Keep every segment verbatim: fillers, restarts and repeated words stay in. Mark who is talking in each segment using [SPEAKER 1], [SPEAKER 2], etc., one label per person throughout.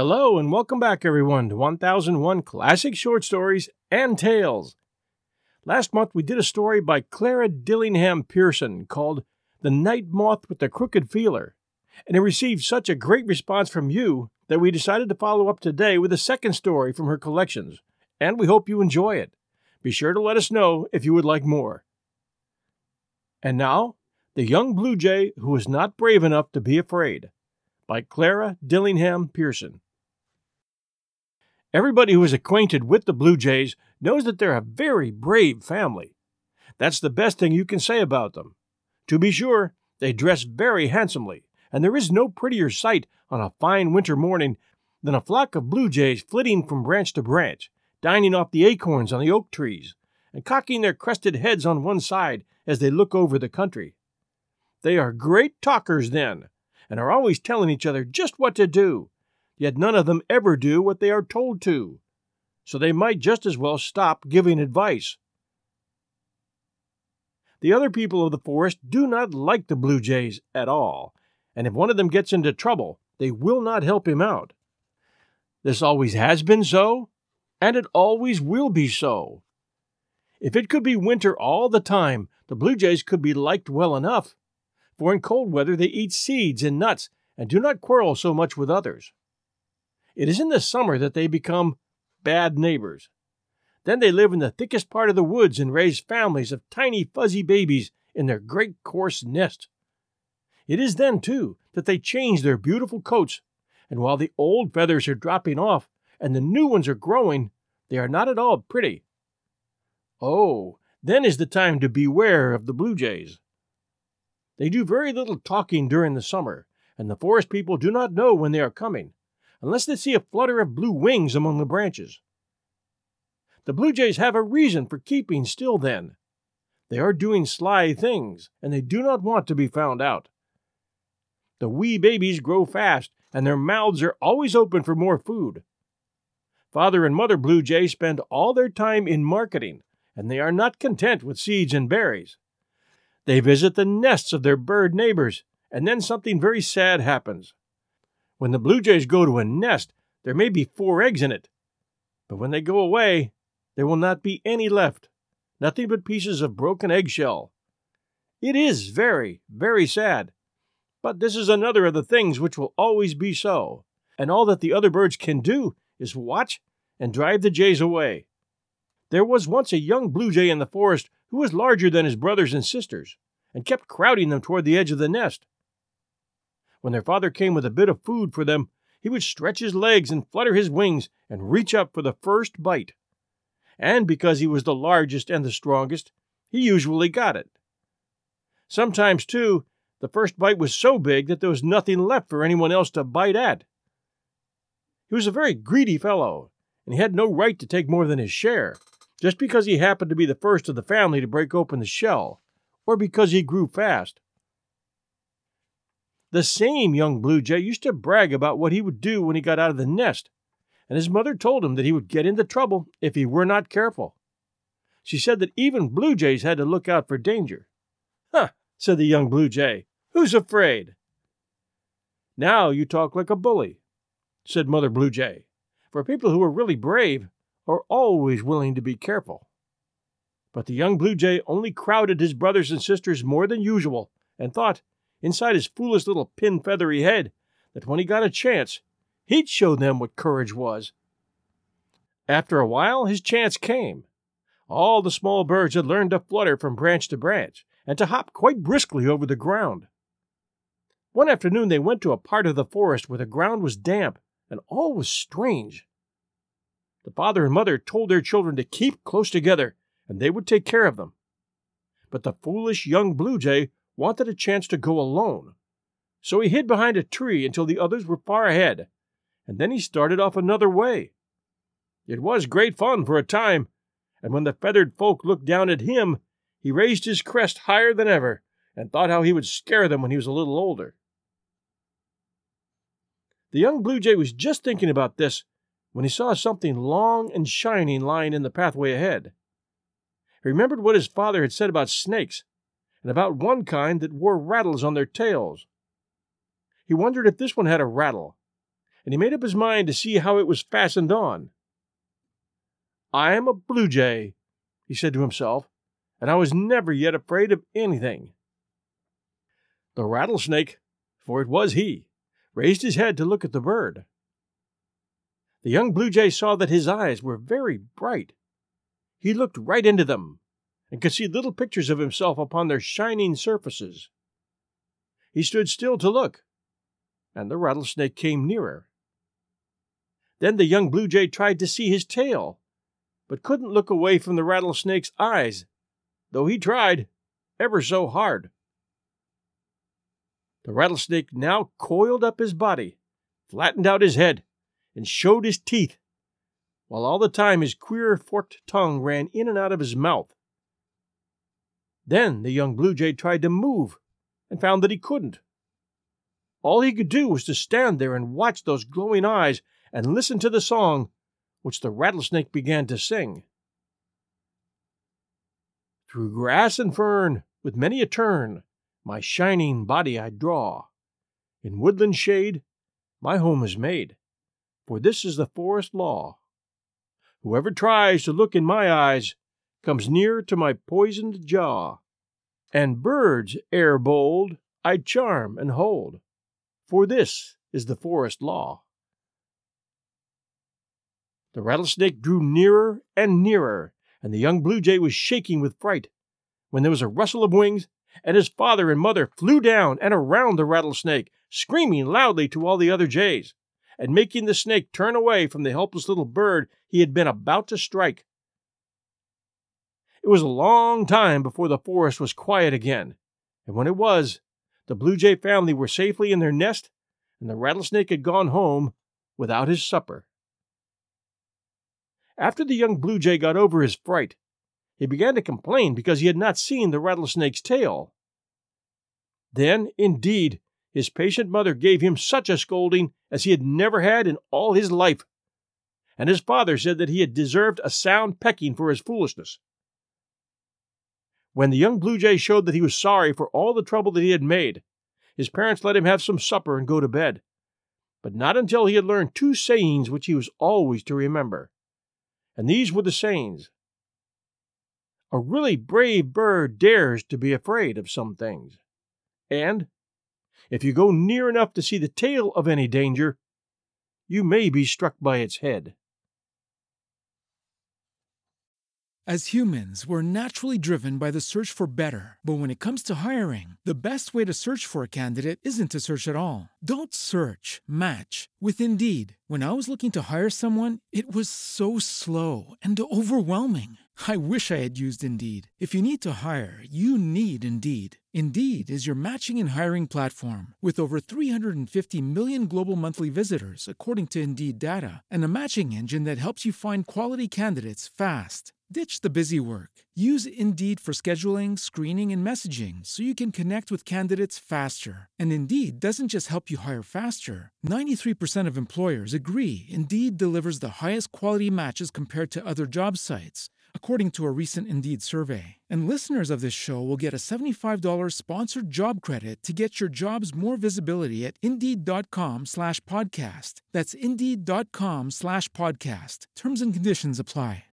[SPEAKER 1] Hello and welcome back, everyone, to one thousand one Classic Short Stories and Tales. Last month, we did a story by Clara Dillingham Pearson called The Night Moth with the Crooked Feeler, and it received such a great response from you that we decided to follow up today with a second story from her collections, and we hope you enjoy it. Be sure to let us know if you would like more. And now, The Young Blue Jay Who Was Not Brave Enough to Be Afraid, by Clara Dillingham Pearson. Everybody who is acquainted with the Blue Jays knows that they're a very brave family. That's the best thing you can say about them. To be sure, they dress very handsomely, and there is no prettier sight on a fine winter morning than a flock of blue jays flitting from branch to branch, dining off the acorns on the oak trees, and cocking their crested heads on one side as they look over the country. They are great talkers then, and are always telling each other just what to do, yet none of them ever do what they are told to, so they might just as well stop giving advice. The other people of the forest do not like the blue jays at all, and if one of them gets into trouble, they will not help him out. This always has been so, and it always will be so. If it could be winter all the time, the blue jays could be liked well enough, for in cold weather they eat seeds and nuts and do not quarrel so much with others. It is in the summer that they become bad neighbors. Then they live in the thickest part of the woods and raise families of tiny fuzzy babies in their great coarse nest. It is then, too, that they change their beautiful coats, and while the old feathers are dropping off and the new ones are growing, they are not at all pretty. Oh, then is the time to beware of the blue jays. They do very little talking during the summer, and the forest people do not know when they are coming, unless they see a flutter of blue wings among the branches. The blue jays have a reason for keeping still then. They are doing sly things, and they do not want to be found out. The wee babies grow fast, and their mouths are always open for more food. Father and Mother Blue Jay spend all their time in marketing, and they are not content with seeds and berries. They visit the nests of their bird neighbors, and then something very sad happens. When the blue jays go to a nest, there may be four eggs in it. But when they go away, there will not be any left, nothing but pieces of broken eggshell. It is very, very sad. But this is another of the things which will always be so, and all that the other birds can do is watch and drive the jays away. There was once a young blue jay in the forest who was larger than his brothers and sisters, and kept crowding them toward the edge of the nest. When their father came with a bit of food for them, he would stretch his legs and flutter his wings and reach up for the first bite. And because he was the largest and the strongest, he usually got it. Sometimes, too, the first bite was so big that there was nothing left for anyone else to bite at. He was a very greedy fellow, and he had no right to take more than his share, just because he happened to be the first of the family to break open the shell, or because he grew fast. The same young blue jay used to brag about what he would do when he got out of the nest, and his mother told him that he would get into trouble if he were not careful. She said that even blue jays had to look out for danger. "Huh," said the young blue jay, "who's afraid?" "Now you talk like a bully," said Mother Blue Jay, "for people who are really brave are always willing to be careful." But the young blue jay only crowded his brothers and sisters more than usual, and thought, inside his foolish little pin-feathery head, that when he got a chance, he'd show them what courage was. After a while, his chance came. All the small birds had learned to flutter from branch to branch, and to hop quite briskly over the ground. One afternoon they went to a part of the forest where the ground was damp, and all was strange. The father and mother told their children to keep close together, and they would take care of them. But the foolish young blue jay wanted a chance to go alone, so he hid behind a tree until the others were far ahead, and then he started off another way. It was great fun for a time, and when the feathered folk looked down at him, he raised his crest higher than ever, and thought how he would scare them when he was a little older. The young blue jay was just thinking about this when he saw something long and shining lying in the pathway ahead. He remembered what his father had said about snakes, and about one kind that wore rattles on their tails. He wondered if this one had a rattle, and he made up his mind to see how it was fastened on. "I am a blue jay," he said to himself, "and I was never yet afraid of anything." The rattlesnake, for it was he, raised his head to look at the bird. The young blue jay saw that his eyes were very bright. He looked right into them, and could see little pictures of himself upon their shining surfaces. He stood still to look, and the rattlesnake came nearer. Then the young blue jay tried to see his tail, but couldn't look away from the rattlesnake's eyes, though he tried ever so hard. The rattlesnake now coiled up his body, flattened out his head, and showed his teeth, while all the time his queer forked tongue ran in and out of his mouth. Then the young blue jay tried to move, and found that he couldn't. All he could do was to stand there and watch those glowing eyes and listen to the song which the rattlesnake began to sing. "Through grass and fern, with many a turn, my shining body I draw. In woodland shade, my home is made, for this is the forest law. Whoever tries to look in my eyes comes near to my poisoned jaw. And birds, ere bold, I charm and hold, for this is the forest law." The rattlesnake drew nearer and nearer, and the young blue jay was shaking with fright, when there was a rustle of wings, and his father and mother flew down and around the rattlesnake, screaming loudly to all the other jays, and making the snake turn away from the helpless little bird he had been about to strike. It was a long time before the forest was quiet again, and when it was, the blue jay family were safely in their nest, and the rattlesnake had gone home without his supper. After the young blue jay got over his fright, he began to complain because he had not seen the rattlesnake's tail. Then, indeed, his patient mother gave him such a scolding as he had never had in all his life, and his father said that he had deserved a sound pecking for his foolishness. When the young blue jay showed that he was sorry for all the trouble that he had made, his parents let him have some supper and go to bed, but not until he had learned two sayings which he was always to remember. And these were the sayings: "A really brave bird dares to be afraid of some things," and "If you go near enough to see the tail of any danger, you may be struck by its head."
[SPEAKER 2] As humans, we're naturally driven by the search for better. But when it comes to hiring, the best way to search for a candidate isn't to search at all. Don't search, match with Indeed. When I was looking to hire someone, it was so slow and overwhelming. I wish I had used Indeed. If you need to hire, you need Indeed. Indeed is your matching and hiring platform with over three hundred fifty million global monthly visitors, according to Indeed data, and a matching engine that helps you find quality candidates fast. Ditch the busy work. Use Indeed for scheduling, screening, and messaging so you can connect with candidates faster. And Indeed doesn't just help you hire faster. ninety-three percent of employers agree Indeed delivers the highest quality matches compared to other job sites, according to a recent Indeed survey. And listeners of this show will get a seventy-five dollars sponsored job credit to get your jobs more visibility at Indeed.com slash podcast. That's Indeed.com slash podcast. Terms and conditions apply.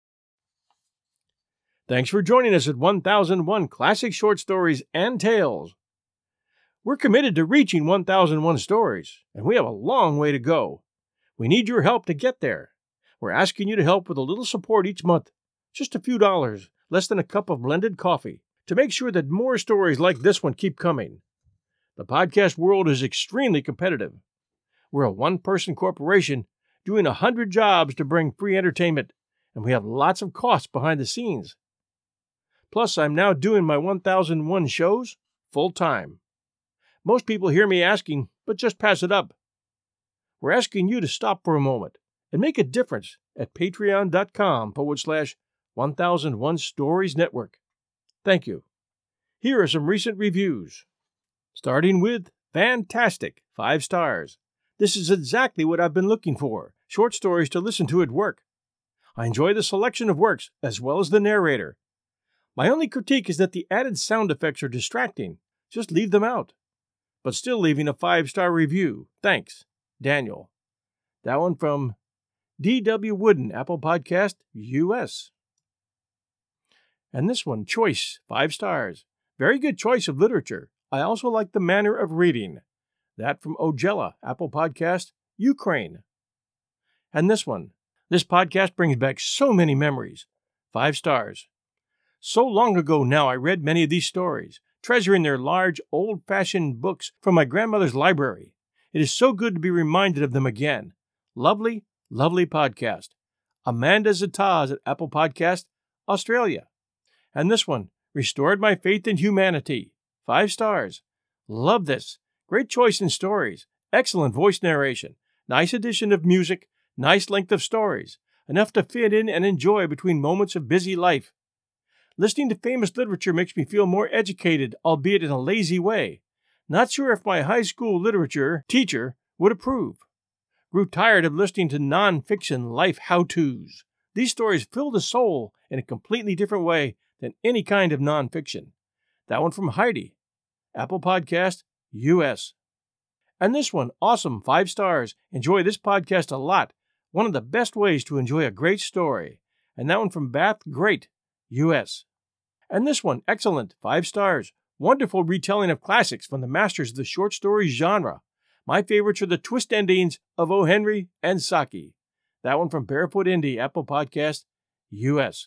[SPEAKER 1] Thanks for joining us at one thousand one Classic Short Stories and Tales. We're committed to reaching one thousand one stories, and we have a long way to go. We need your help to get there. We're asking you to help with a little support each month, just a few dollars, less than a cup of blended coffee, to make sure that more stories like this one keep coming. The podcast world is extremely competitive. We're a one-person corporation doing a hundred jobs to bring free entertainment, and we have lots of costs behind the scenes. Plus, I'm now doing my one thousand one shows full-time. Most people hear me asking, but just pass it up. We're asking you to stop for a moment and make a difference at patreon.com forward slash 1001 Stories Network. Thank you. Here are some recent reviews. Starting with Fantastic, five stars. This is exactly what I've been looking for, short stories to listen to at work. I enjoy the selection of works as well as the narrator. My only critique is that the added sound effects are distracting. Just leave them out. But still leaving a five-star review. Thanks, Daniel. That one from D W Wooden, Apple Podcast, U S. And this one, Choice, five stars. Very good choice of literature. I also like the manner of reading. That from Ojela, Apple Podcast, Ukraine. And this one, this podcast brings back so many memories. Five stars. So long ago now I read many of these stories, treasuring their large, old-fashioned books from my grandmother's library. It is so good to be reminded of them again. Lovely, lovely podcast. Amanda Zataz at Apple Podcast, Australia. And this one, Restored My Faith in Humanity. Five stars. Love this. Great choice in stories. Excellent voice narration. Nice addition of music. Nice length of stories. Enough to fit in and enjoy between moments of busy life. Listening to famous literature makes me feel more educated, albeit in a lazy way. Not sure if my high school literature teacher would approve. Grew tired of listening to non-fiction life how-tos. These stories fill the soul in a completely different way than any kind of non-fiction. That one from Heidi, Apple Podcast, U S. And this one, awesome, five stars. Enjoy this podcast a lot. One of the best ways to enjoy a great story. And that one from Bath, Great, U S. And this one, excellent, five stars. Wonderful retelling of classics from the masters of the short story genre. My favorites are the twist endings of O. Henry and Saki. That one from Barefoot Indie, Apple Podcast, U S.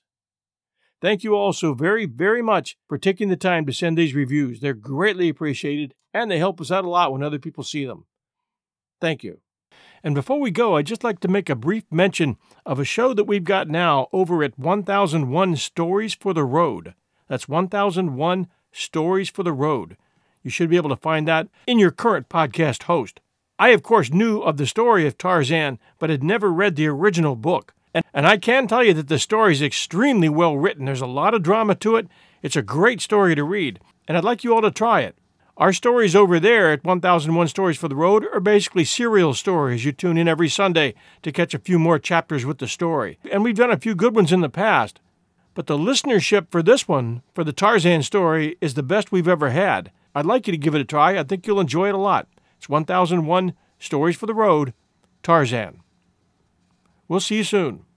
[SPEAKER 1] Thank you all so very, very much for taking the time to send these reviews. They're greatly appreciated, and they help us out a lot when other people see them. Thank you. And before we go, I'd just like to make a brief mention of a show that we've got now over at one thousand one Stories for the Road. That's one thousand one Stories for the Road. You should be able to find that in your current podcast host. I, of course, knew of the story of Tarzan, but had never read the original book. And, and I can tell you that the story is extremely well written. There's a lot of drama to it. It's a great story to read, and I'd like you all to try it. Our stories over there at one thousand one Stories for the Road are basically serial stories. You tune in every Sunday to catch a few more chapters with the story. And we've done a few good ones in the past. But the listenership for this one, for the Tarzan story, is the best we've ever had. I'd like you to give it a try. I think you'll enjoy it a lot. It's one thousand one Stories for the Road, Tarzan. We'll see you soon.